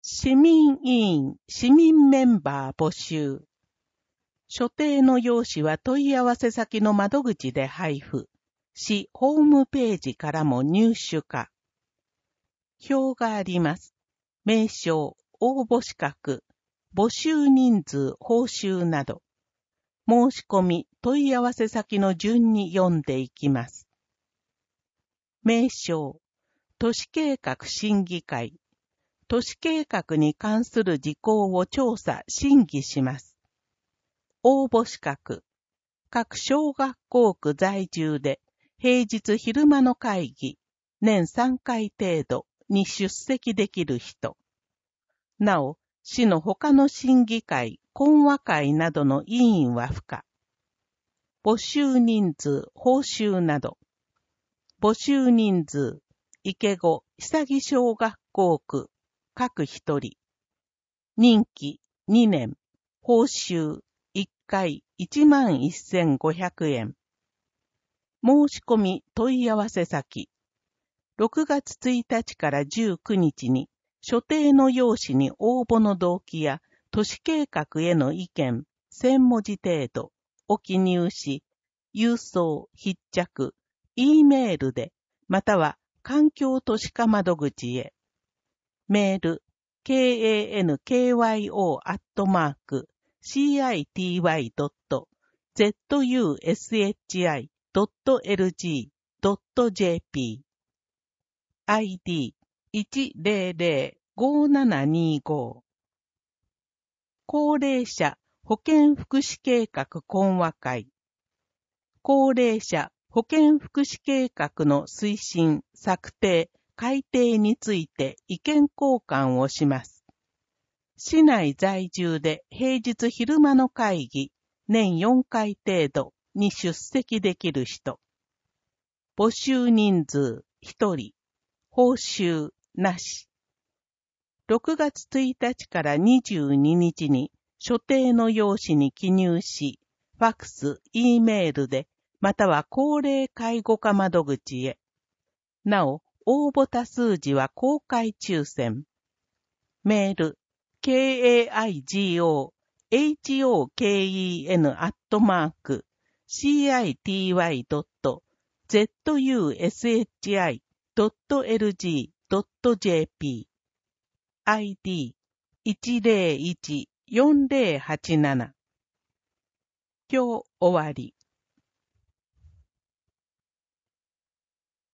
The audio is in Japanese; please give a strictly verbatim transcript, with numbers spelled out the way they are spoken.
市民委員、市民メンバー募集。所定の用紙は問い合わせ先の窓口で配布。市ホームページからも入手可。表があります。名称、応募資格、募集人数、報酬など。申し込み、問い合わせ先の順に読んでいきます。名称、都市計画審議会。都市計画に関する事項を調査、審議します。応募資格。各小学校区在住で、平日昼間の会議、年さんかい程度に出席できる人。なお、市の他の審議会、懇話会などの委員は不可。募集人数、報酬など。募集人数、池子、久木小学校区、各一人。任期にねん。報酬いっかいいちまんせんごひゃくえん。申し込み問い合わせ先。ろくがつついたちからじゅうくにちに所定の用紙に応募の動機や都市計画への意見せんもじ程度を記入し、郵送、筆着、Eメールでまたは環境都市課窓口へ。メール、kankyo アットマーク シーアイティーワイドットゼットユーエスエイチアイドットエルジードットジェーピー アイディーいちゼロゼロごななにご。高齢者保健福祉計画懇話会。高齢者保健福祉計画の推進、策定、改定について意見交換をします。市内在住で平日昼間の会議、年よんかい程度に出席できる人。募集人数ひとり。報酬なし。ろくがつついたちからにじゅうににちに所定の用紙に記入し、ファクス、Eメールで、または高齢介護課窓口へ。なお、応募多数時は公開抽選。メール、kaigo hoken アットマーク シーアイティーワイドットゼットユーエスエイチアイドットエルジードットジェーピー アイディーいちゼロいちよんゼロはちなな。今日終わり。